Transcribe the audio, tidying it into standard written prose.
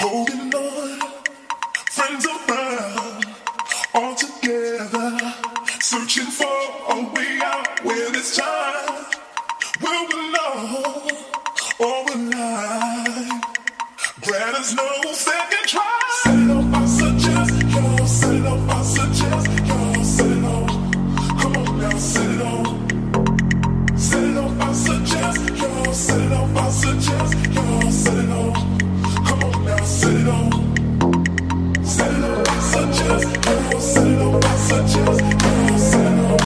Holding on, friends around, all together, searching for a way out where this time we'll belong or alive. Grant us no second try. Set it up, I suggest, y'all. Set it up, I suggest, y'all. Set it on. Come on now, set it on. Set it up, I suggest, y'all. Set it up, I suggest.